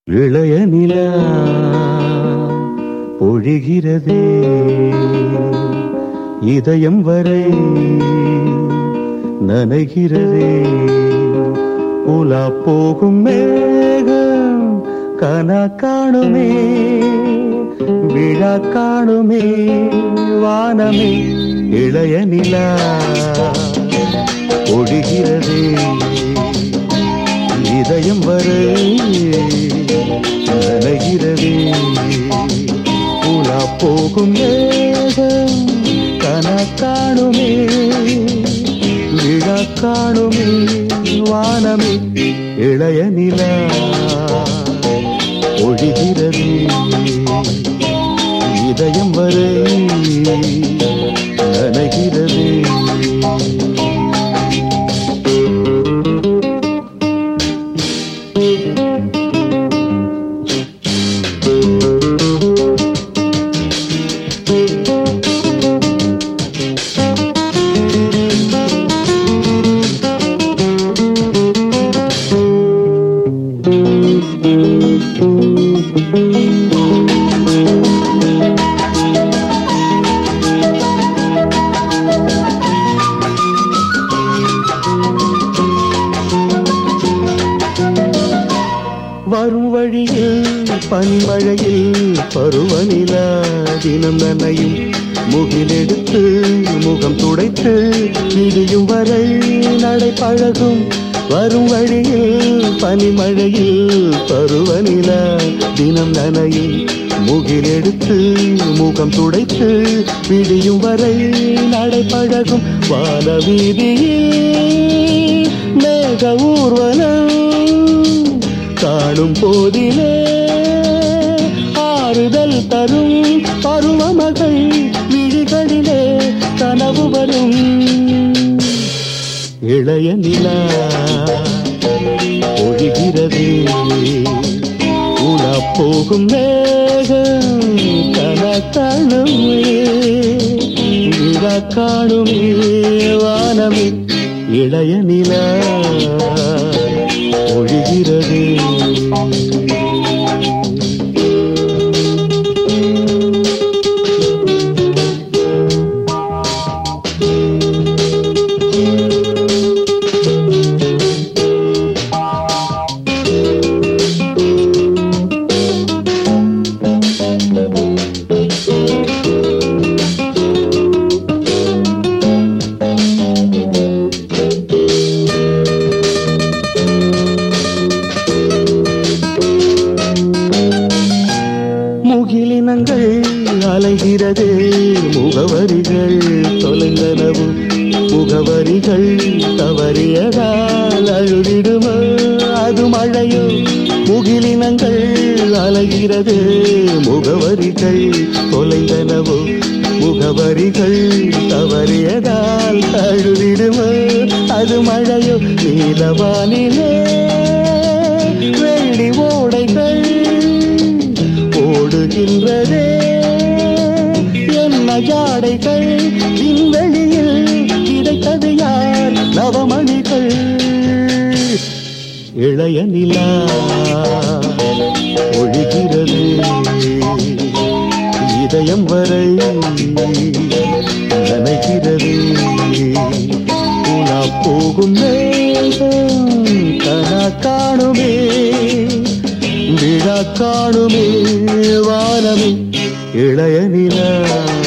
இளைய நிலா பொழிகிறதே இதயம் வரை நனைகிறதே உலா போகும் மேகம் கனா காணுமே விழா காணுமே வானமே இளைய நிலா பொழிகிறதே இதயம் வரை நனைகிறதே உலா போகும் மேகம் கனா காணுமே விழா காணுமே வானமே இளைய நிலா ஒழிகிறதே இதயம் வரை நனைகிறதே. வரும் வழியில் பனிமழையில் பருவநிலா தினம் நனையும் முகிலெடுத்து முகம் துடைத்து விடியும் வரை நடை பழகும். வரும் வழியில் பனிமழையில் பருவநிலா தினம் நனையும் முகிலெடுத்து முகம் துடைத்து விடியும் வரை நடை பழகும். வான வீதியில் மேக ஊர்வலம் காணும் போதிலே ஆறுதல் தரும் பருவமகள் விழிகளிலே கனவு வரும். இளைய நிலா ஒழிகிறதே உலா போகும் மேகம் கனா காணுமே விழா காணுமே வானமே இளைய நிலா ஒழிகிறதே. முகிலினங்கள் அலைகிறதே முகவரிகள் தொலைந்தனவு முகவரிகள் தவறியதால் அழுதிடுமோ அது மழையோ. முகிலினங்கள் அலைகிறதே முகவரிகள் தொலைந்தனவு முகவரிகள் தவறியதால் அழுதிடுமோ அது மழையோ. நீலவானிலே வெள்ளி ஓடைகள் ஓடுகின்றதே என்ன ஜாடைகள் விண்வெளியில் கிடைத்தது யார் நவமணிகள். இளைய நிலா ஒழிகிறது இதயம் வரை நனைகிறது உலா போகும் மேகம் கனா காணுமே விழா காணுமே வானமே இளைய நிலா